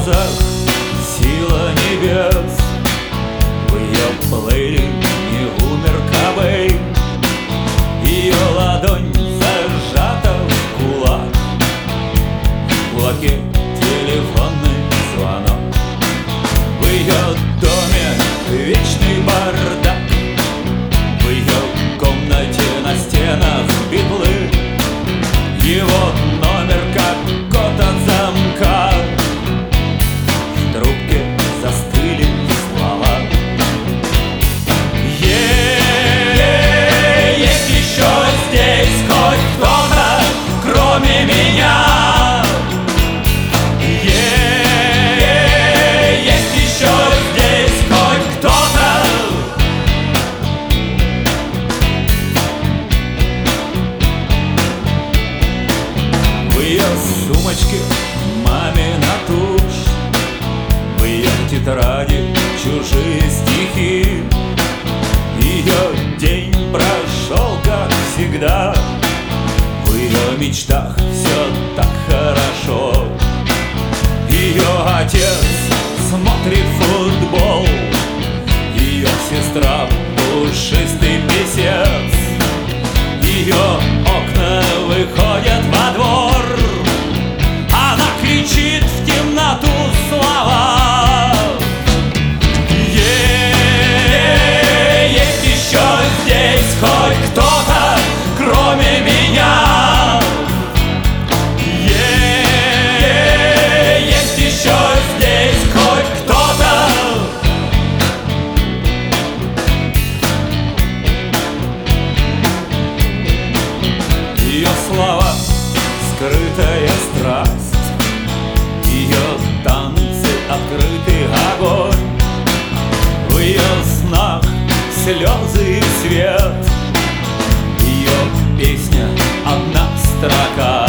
глазах сила небес, в ее плеере не умер Кобейн. Ее ладонь зажата в кулак, в кулаке телефонный звонок. В ее доме вечный бардак, в ее комнате на стенах битлы. Его номер как код от замка, в трубке застыли слова. Есть еще здесь хоть кто-то, кроме меня. Есть еще здесь хоть кто-то. В ее сумочке мамина тушь, в ее тетради чужие стихи. Ее день прошел, как всегда, в ее мечтах все так хорошо. Ее отец смотрит футбол, ее сестра пушистый писец. Ее окна выходят во двор, она кричит в темноту слова. Есть еще здесь хоть кто-то, кроме меня. Есть еще здесь хоть кто-то. Ее слова — скрытая страсть, ее танцы — открытый огонь. В ее снах слезы и свет, ее песня — одна строка.